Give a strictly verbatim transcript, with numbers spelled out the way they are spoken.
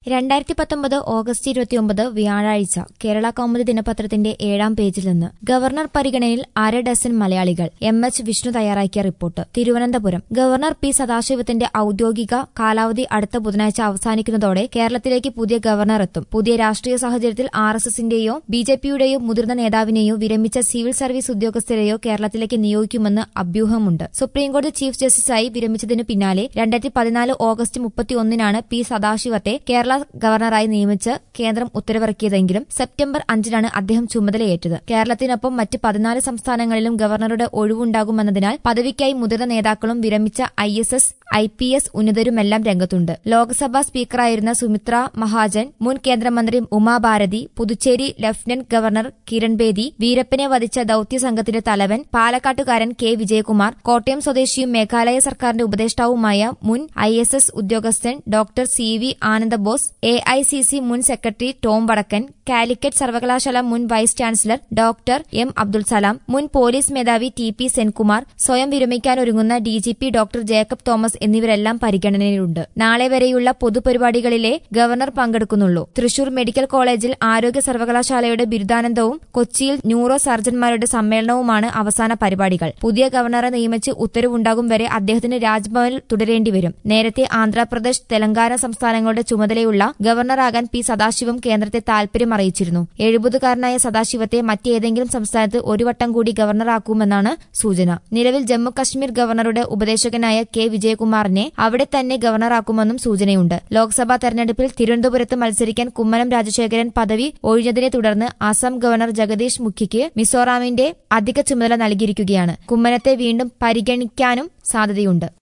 രണ്ടായിരത്തി പത്തൊമ്പത് ഓഗസ്റ്റ് ഇരുപത്തിയൊമ്പത് വ്യാഴാഴ്ച കേരള കൗമുദി ദിനപത്രത്തിന്റെ ഏഴാം പേജിൽ നിന്ന് ഗവർണർ പരിഗണനയിൽ അര ഡസൻ മലയാളികൾ. എം എച്ച് വിഷ്ണു തയ്യാറാക്കിയ റിപ്പോർട്ട്. തിരുവനന്തപുരം. ഗവർണർ പി സദാശിവത്തിന്റെ ഔദ്യോഗിക കാലാവധി അടുത്ത ബുധനാഴ്ച അവസാനിക്കുന്നതോടെ കേരളത്തിലേക്ക് പുതിയ ഗവർണർ എത്തും. പുതിയ രാഷ്ട്രീയ സാഹചര്യത്തിൽ ആർ എസ് എസിന്റെയോ ബി ജെ പിയുടെയോ മുതിർന്ന നേതാവിനെയോ വിരമിച്ച സിവിൽ സർവീസ് ഉദ്യോഗസ്ഥരെയോ കേരളത്തിലേക്ക് നിയോഗിക്കുമെന്ന് അഭ്യൂഹമുണ്ട്. സുപ്രീംകോടതി ചീഫ് ജസ്റ്റിസായി വിരമിച്ചതിനു പിന്നാലെ രണ്ടായിരത്തി പതിനാല് ഓഗസ്റ്റ് മുപ്പത്തിയൊന്നിനാണ് പി സദാശിവത്തെ കേരള ഗവർണറായി നിയമിച്ച് കേന്ദ്രം ഉത്തരവിറക്കിയതെങ്കിലും സെപ്റ്റംബർ അഞ്ചിനാണ് അദ്ദേഹം ചുമതലയേറ്റത്. കേരളത്തിനൊപ്പം മറ്റ് പതിനാല് സംസ്ഥാനങ്ങളിലും ഗവർണറുടെ ഒഴിവുണ്ടാകുമെന്നതിനാൽ പദവിക്കായി മുതിർന്ന നേതാക്കളും വിരമിച്ച I S S I P S ഉന്നതരുമെല്ലാം രംഗത്തുണ്ട്. ലോക്സഭാ സ്പീക്കറായിരുന്ന സുമിത്ര മഹാജൻ, മുൻ കേന്ദ്രമന്ത്രി ഉമാഭാരതി, പുതുച്ചേരി ലഫ്റ്റനന്റ് ഗവർണർ കിരൺ ബേദി, വീരപ്പനെ വധിച്ച ദൌത്യ സംഘത്തിന്റെ തലവൻ പാലക്കാട്ടുകാരൻ കെ വിജയകുമാർ, കോട്ടയം സ്വദേശിയും മേഘാലയ സർക്കാരിന്റെ ഉപദേഷ്ടാവുമായ മുൻ ഐ എസ് എസ് ഉദ്യോഗസ്ഥൻ doctor C V Ananda Bose, A I C C മുൻ സെക്രട്ടറി ടോം വടക്കൻ, കാലിക്കറ്റ് സർവകലാശാല മുൻ vice chancellor doctor M Abdul Salam, മുൻ പോലീസ് മേധാവി ടി പി സെൻകുമാർ, സ്വയം വിരമിക്കാനൊരുങ്ങുന്ന D G P doctor Jacob Thomas എന്നിവരെല്ലാം പരിഗണനയിലുണ്ട്. നാളെ വരെയുള്ള പൊതുപരിപാടികളിലെ ഗവർണർ പങ്കെടുക്കുന്നുള്ളൂ. തൃശൂർ മെഡിക്കൽ കോളേജിൽ ആരോഗ്യ സർവകലാശാലയുടെ ബിരുദാനന്തവും കൊച്ചിയിൽ ന്യൂറോ സർജൻമാരുടെ സമ്മേളനവുമാണ് അവസാന പരിപാടികൾ. പുതിയ ഗവർണറെ നിയമിച്ച് ഉത്തരവുണ്ടാകും വരെ അദ്ദേഹത്തിന് രാജ്ഭവനിൽ തുടരേണ്ടിവരും. നേരത്തെ ആന്ധ്രാപ്രദേശ്, തെലങ്കാന സംസ്ഥാനങ്ങളുടെ ചുമതലയുള്ള ഗവർണറാകാൻ പി സദാശിവം കേന്ദ്രത്തെ താൽപര്യം അറിയിച്ചിരുന്നു. എഴുപതുകാരനായ സദാശിവത്തെ മറ്റേതെങ്കിലും സംസ്ഥാനത്ത് ഒരു വട്ടം കൂടി ഗവർണറാക്കുമെന്നാണ് സൂചന. നിലവിൽ ജമ്മു കശ്മീർ ഗവർണറുടെ ഉപദേശകനായ കെ വിജയകുമാറിനെ അവിടെ തന്നെ ഗവർണറാക്കുമെന്നും സൂചനയുണ്ട്. ലോക്സഭാ തെരഞ്ഞെടുപ്പിൽ തിരുവനന്തപുരത്ത് മത്സരിക്കാൻ കുമ്മനം രാജശേഖരൻ പദവി ഒഴിഞ്ഞതിനെ തുടർന്ന് അസം ഗവർണർ ജഗദീഷ് മുഖിക്ക് മിസോറാമിന്റെ അധിക ചുമതല നൽകിയിരിക്കുകയാണ്. കുമ്മനത്തെ വീണ്ടും പരിഗണിക്കാനും സാധ്യതയുണ്ട്.